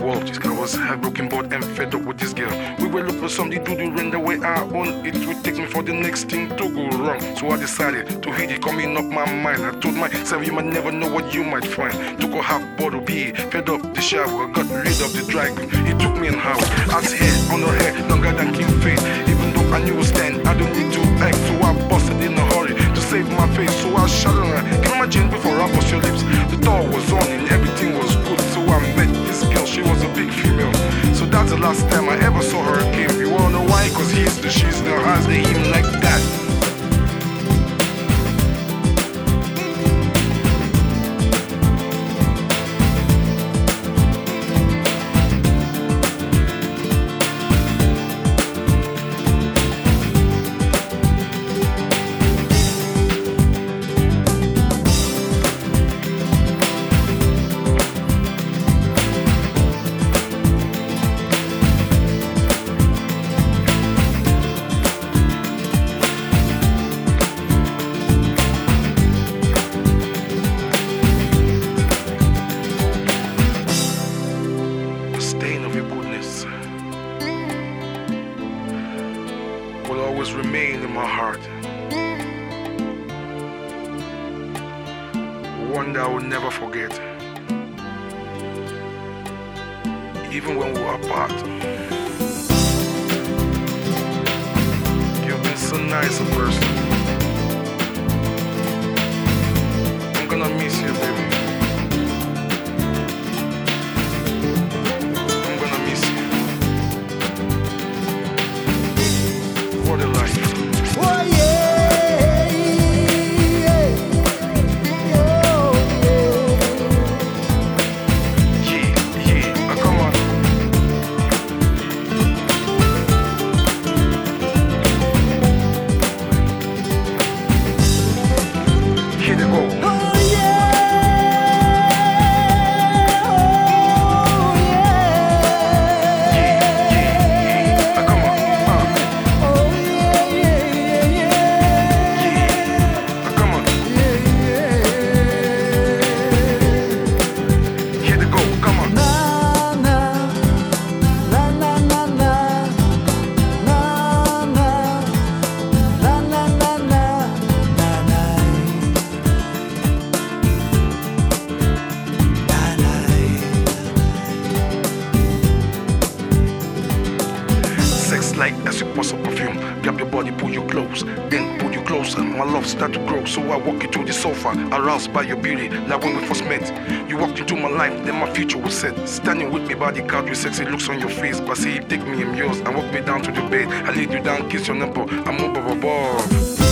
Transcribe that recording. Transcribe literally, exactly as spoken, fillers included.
world. I was heartbroken, bored and fed up with this girl. We were looking for something to do in the way I own. It would take me for the next thing to go wrong. So I decided to hit it coming up my mind. I told myself you might never know what you might find. Took a half bottle beer, fed up the shower, got rid of the dry clean. He took me in house. As hair on her hair, longer than King Fade. Even though I knew it stand, I don't need to act. So I busted in a hurry to save my face. So I shut her. Can you imagine before I bust your lips? The door was on and everything was good. So I met this girl, she was a big female. So that's the last time I ever saw her again. You wanna know why? Cause he's the she's the eyes, they even like that. Will always remain in my heart. One that I will never forget. Even when we were apart. You've been so nice a person. I'm gonna miss you, baby. What a life. Oh yeah, yeah, oh, yeah, yeah, yeah. Oh, come on. Here they go. oh yeah, oh yeah, yeah, yeah, yeah. Oh, come on. Uh. oh yeah, yeah, yeah, yeah. Oh, come on. yeah, yeah. Here they go. Come on. Na na na na na na na na na na na na. Sex like as you pass a perfume. Grab your body, pull you close, then pull you closer. My love start to grow, so I walk you to the sofa, aroused by your beauty, like when we first met. You walked into my life, then my future was set. Standing with me by the couch with sexy looks on your face. But see, take me, I'm yours, and walk me down to the bed. I lay you down, kiss your nipple, I'm up above.